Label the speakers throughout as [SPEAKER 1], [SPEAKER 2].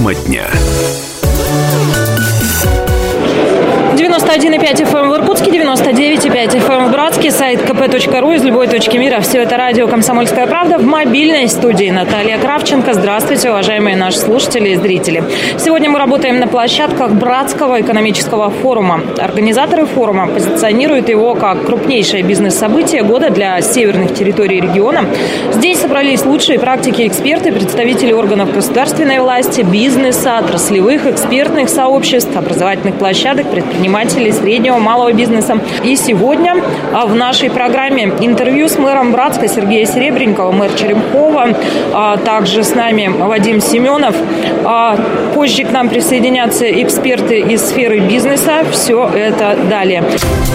[SPEAKER 1] Тема дня.
[SPEAKER 2] 91,5 FM в Иркутске, 99,5 FM в Братске, сайт kp.ru из любой точки мира. Все это радио «Комсомольская правда» в мобильной студии. Наталья Кравченко. Здравствуйте, уважаемые наши слушатели и зрители. Сегодня мы работаем на площадках Братского экономического форума. Организаторы форума позиционируют его как крупнейшее бизнес-событие года для северных территорий региона. Здесь собрались лучшие практики эксперты, представители органов государственной власти, бизнеса, отраслевых, экспертных сообществ, образовательных площадок, предпринимателей, среднего, малого бизнеса. И сегодня в нашей программе интервью с мэром Братска Сергея Серебренникова, мэр Черемхова, также с нами Вадим Семенов. Позже к нам присоединятся эксперты из сферы бизнеса. Все это далее.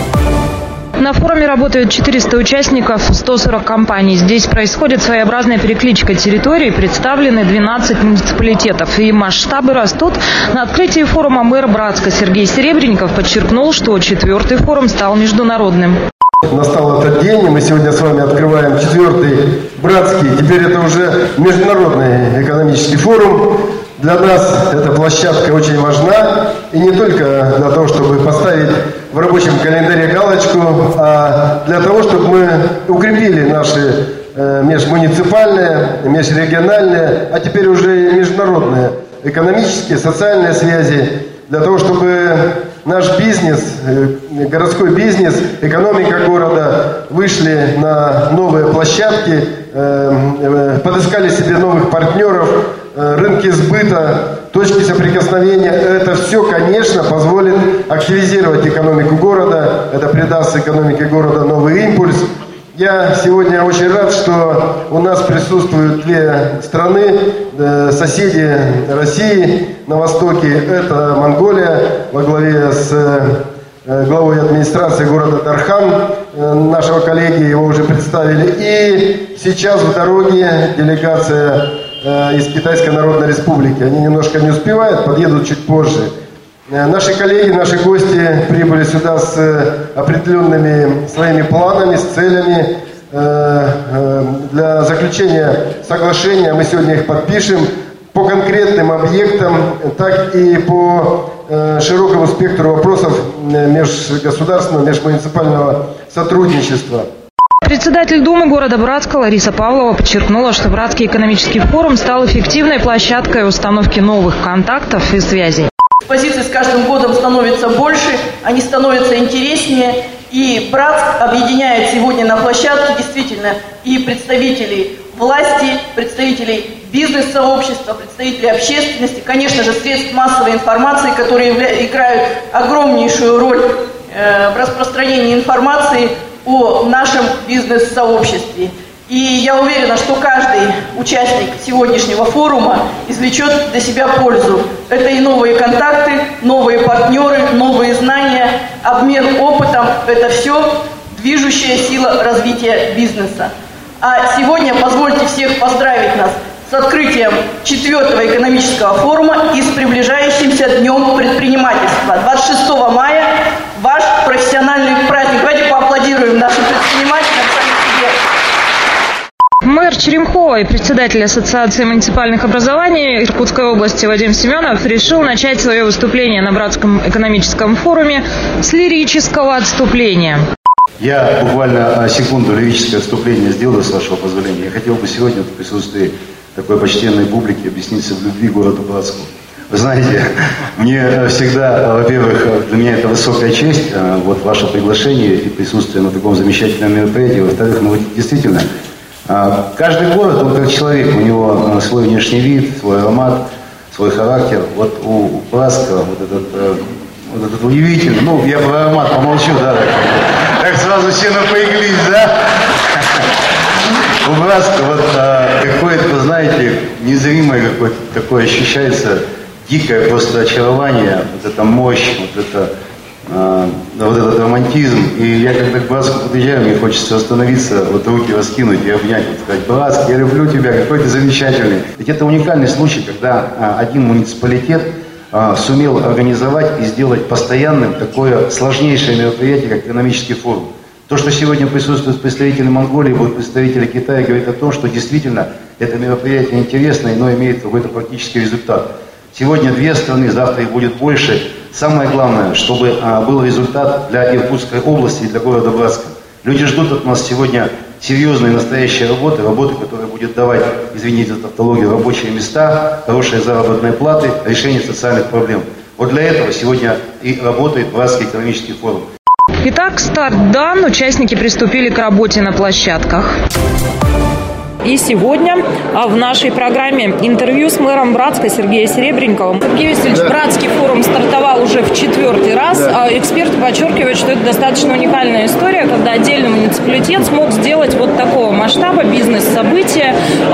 [SPEAKER 2] На форуме работают 400 участников, 140 компаний. Здесь происходит своеобразная перекличка территорий, представлены 12 муниципалитетов. И масштабы растут. На открытии форума мэр Братска Сергей Серебренников подчеркнул, что 4-й форум стал международным.
[SPEAKER 3] Настал этот день, и мы сегодня с вами открываем 4-й Братский. Теперь это уже международный экономический форум. Для нас эта площадка очень важна, и не только для того, чтобы поставить в рабочем календаре галочку, а для того, чтобы мы укрепили наши межмуниципальные, межрегиональные, а теперь уже и международные экономические, социальные связи, для того, чтобы наш бизнес, городской бизнес, экономика города вышли на новые площадки, подыскали себе новых партнеров, рынки сбыта, точки соприкосновения. Это все, конечно, позволит активизировать экономику города, это придаст экономике города новый импульс. Я сегодня очень рад, что у нас присутствуют две страны, соседи России на востоке. Это Монголия во главе с главой администрации города Дархан, нашего коллеги, его уже представили. И сейчас в дороге делегация из Китайской Народной Республики. Они немножко не успевают, подъедут чуть позже. Наши коллеги, наши гости прибыли сюда с определенными своими планами, с целями для заключения соглашения. Мы сегодня их подпишем по конкретным объектам, так и по широкому спектру вопросов межгосударственного, межмуниципального сотрудничества.
[SPEAKER 2] Председатель Думы города Братска Лариса Павлова подчеркнула, что Братский экономический форум стал эффективной площадкой установки новых контактов и связей.
[SPEAKER 4] Позиции с каждым годом становится больше, они становятся интереснее. И Братск объединяет сегодня на площадке действительно и представителей власти, представителей бизнес-сообщества, представителей общественности, конечно же, средств массовой информации, которые играют огромнейшую роль в распространении информации о нашем бизнес-сообществе. И я уверена, что каждый участник сегодняшнего форума извлечет для себя пользу. Это и новые контакты, новые партнеры, новые знания, обмен опытом. Это все движущая сила развития бизнеса. А сегодня позвольте всех поздравить нас с открытием 4-го экономического форума и с приближающимся Днем предпринимательства. 26 мая ваш профессиональный праздник. Давайте поаплодируем нашим предпринимателям.
[SPEAKER 2] Мэр Черемхова и председатель Ассоциации муниципальных образований Иркутской области Вадим Семенов решил начать свое выступление на Братском экономическом форуме с лирического отступления.
[SPEAKER 5] Я буквально секунду лирическое отступление сделаю, с вашего позволения. Я хотел бы сегодня в присутствии такой почтенной публики объясниться в любви к городу Братску. Вы знаете, мне всегда, во-первых, для меня это высокая честь, вот ваше приглашение и присутствие на таком замечательном мероприятии. Во-вторых, ну вот действительно, каждый город, он как человек, у него свой внешний вид, свой аромат, свой характер. Вот у Братска вот этот удивительный, ну я про аромат помолчу, да, так сразу все напряглись, да? У Братска вот какое-то, знаете, незримое какое-то такое ощущается дикое просто очарование, вот эта мощь, вот этот романтизм. И я когда к Братску подъезжаю, мне хочется остановиться, вот руки раскинуть и обнять, вот сказать: Братск, я люблю тебя, какой ты замечательный. Ведь это уникальный случай, когда один муниципалитет сумел организовать и сделать постоянным такое сложнейшее мероприятие, как экономический форум. То, что сегодня присутствуют представители Монголии, будут представители Китая, говорит о том, что действительно это мероприятие интересно, но имеет какой-то практический результат. Сегодня 2 страны, завтра их будет больше. Самое главное, чтобы был результат для Иркутской области и для города Братска. Люди ждут от нас сегодня серьезной настоящей работы, которая будет давать, извините за тавтологию, рабочие места, хорошие заработные платы, решение социальных проблем. Вот для этого сегодня и работает Братский экономический форум.
[SPEAKER 2] Итак, старт дан, участники приступили к работе на площадках. И сегодня в нашей программе интервью с мэром Братска Сергеем Серебренниковым. Сергей Васильевич, да. Братский форум стартовал уже в 4-й раз. Да. Эксперты подчеркивают, что это достаточно уникальная история, когда отдельный муниципалитет смог сделать вот такого масштаба бизнес-события.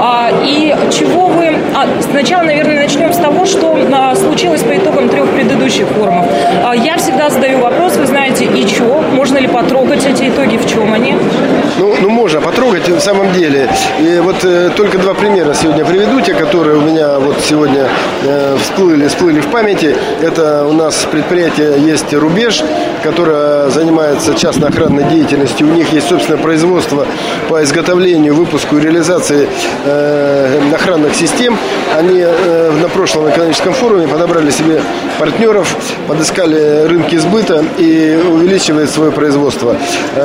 [SPEAKER 2] И чего вы... Сначала, наверное, начнем с того, что случилось по итогам 3 предыдущих форумов. Я всегда задаю вопрос, вы знаете, и что? Можно ли потрогать эти итоги, в чем они?
[SPEAKER 3] Ну можно потрогать, на самом деле. И вот только 2 примера сегодня приведу, те, которые у меня вот сегодня всплыли в памяти. Это у нас предприятие есть «Рубеж», которое занимается частной охранной деятельностью. У них есть собственное производство по изготовлению, выпуску и реализации охранных систем. Они на прошлом экономическом форуме подобрали себе партнеров, подыскали рынки сбыта и увеличивают свое производство.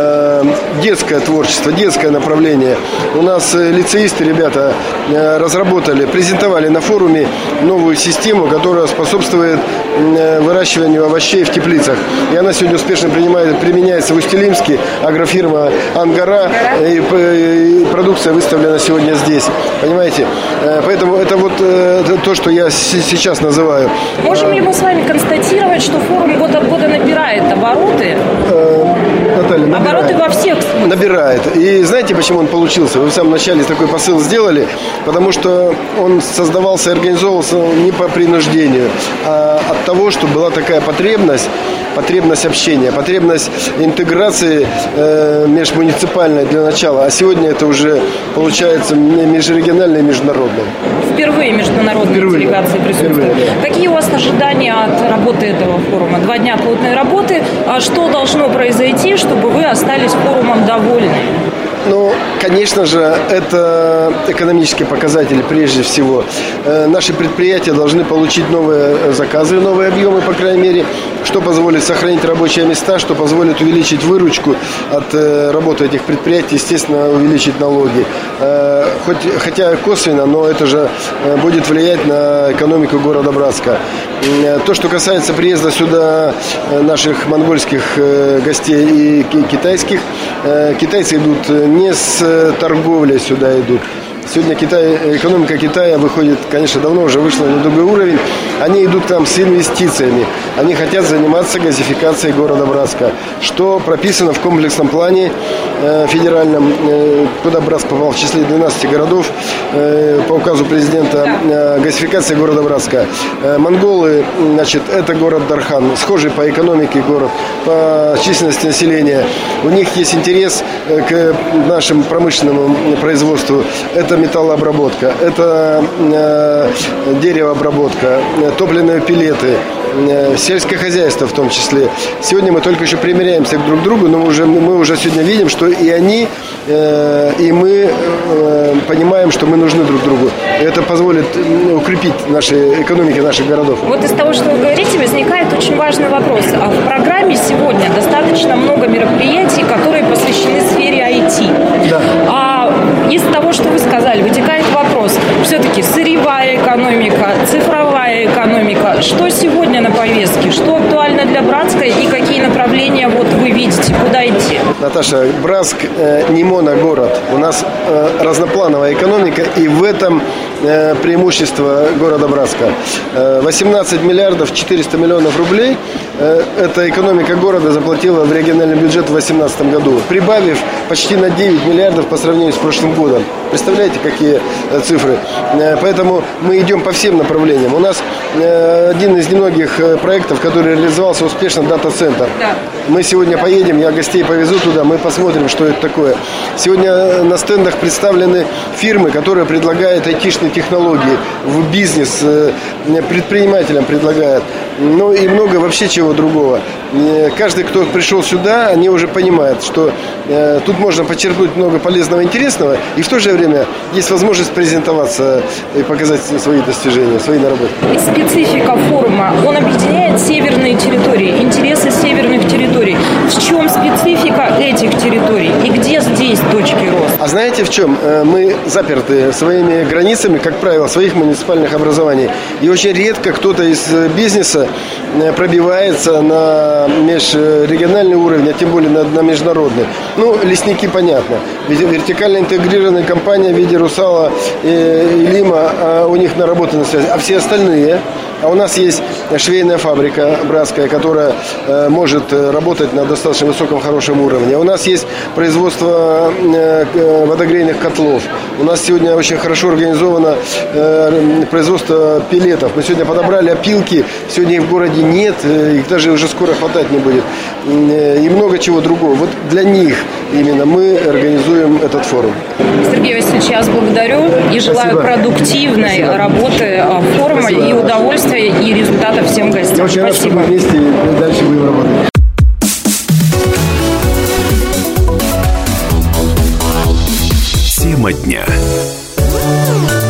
[SPEAKER 3] Детское творчество, детское направление. У нас лицеисты, ребята, разработали, презентовали на форуме новую систему, которая способствует выращиванию овощей в теплицах. И она сегодня успешно применяется в Усть-Илимске. Агрофирма «Ангара». И продукция выставлена сегодня здесь. Понимаете? Поэтому это вот то, что я сейчас называю.
[SPEAKER 2] Можем ли мы с вами констатировать, что форум год от года набирает обороты?
[SPEAKER 3] Наталья,
[SPEAKER 2] обороты во всех смыслах.
[SPEAKER 3] Набирает. И знаете, почему он получился? Вы в самом начале такой посыл сделали, потому что он создавался и организовывался не по принуждению, а от того, что была такая потребность общения, потребность интеграции межмуниципальной для начала. А сегодня это уже получается межрегиональное и международное.
[SPEAKER 2] Впервые международные делегации присутствуют. Да. Какие у вас ожидания от работы этого форума? 2 дня плотной работы. А что должно произойти, чтобы вы остались форумом довольны?
[SPEAKER 3] Ну, конечно же, это экономические показатели прежде всего. Наши предприятия должны получить новые заказы, новые объемы, по крайней мере, что позволит сохранить рабочие места, что позволит увеличить выручку от работы этих предприятий, естественно, увеличить налоги. Хотя косвенно, но это же будет влиять на экономику города Братска. То, что касается приезда сюда наших монгольских гостей и китайских, китайцы идут не с торговлей сюда идут. Сегодня экономика Китая выходит, конечно, давно уже вышла на другой уровень. Они идут к нам с инвестициями. Они хотят заниматься газификацией города Братска, что прописано в комплексном плане федеральном, куда Братск попал в числе 12 городов по указу президента, газификация города Братска. Монголы, значит, это город Дархан, схожий по экономике город, по численности населения. У них есть интерес к нашему промышленному производству. Это металлообработка, это деревообработка, топливные пеллеты, сельское хозяйство в том числе. Сегодня мы только еще примиряемся друг к другу, но мы уже сегодня видим, что и они, и мы понимаем, что мы нужны друг другу. Это позволит укрепить наши экономики наших городов.
[SPEAKER 2] Вот из того, что вы говорите, возникает очень важный вопрос. А в программе сегодня достаточно много мероприятий, которые посвящены сфере IT. Да. А из того, что вы сказали, вытекает вопрос. Все-таки сырьевая экономика, цифровая экономика. Что сегодня на повестке? Что актуально для Братска и какие направления вот вы видите, куда идти?
[SPEAKER 3] Наташа, Братск не моногород. У нас разноплановая экономика, и в этом преимущество города Братска. 18 миллиардов 400 миллионов рублей эта экономика города заплатила в региональный бюджет в 2018 году, прибавив почти на 9 миллиардов по сравнению с прошлым годом. Представляете, какие цифры? Поэтому мы идем по всем направлениям. У нас один из немногих проектов, который реализовался успешно, дата-центр. Да. Мы сегодня поедем, я гостей повезу туда, мы посмотрим, что это такое. Сегодня на стендах представлены фирмы, которые предлагают айтишные технологии в бизнес, предпринимателям предлагают. Ну и много вообще чего другого. Каждый, кто пришел сюда, они уже понимают, что тут можно подчеркнуть много полезного, интересного, и в то же время есть возможность презентоваться и показать свои достижения, свои наработки.
[SPEAKER 2] Специфика форума, он объединяет северные территории, интересы северных территорий. В чем специфика этих территорий и где здесь точки роста?
[SPEAKER 3] А знаете в чем? Мы заперты своими границами, как правило, своих муниципальных образований. И очень редко кто-то из бизнеса пробивается на межрегиональный уровень, а тем более на международный. Ну, лесники, понятно. Вертикально интегрированная компания в виде «Русала» и «Лима», у них наработана связь. А все остальные... А у нас есть швейная фабрика братская, которая может работать на достаточно высоком, хорошем уровне. У нас есть производство водогрейных котлов. У нас сегодня очень хорошо организовано производство пеллетов. Мы сегодня подобрали опилки, сегодня их в городе нет, их даже уже скоро хватать не будет. И много чего другого. Вот для них именно мы организуем этот форум.
[SPEAKER 2] Сергей Васильевич, я вас благодарю и желаю продуктивной работы форума и удовольствия и результатов всем гостям.
[SPEAKER 3] Я очень рад, что мы вместе и дальше будем работать.
[SPEAKER 1] Тема дня.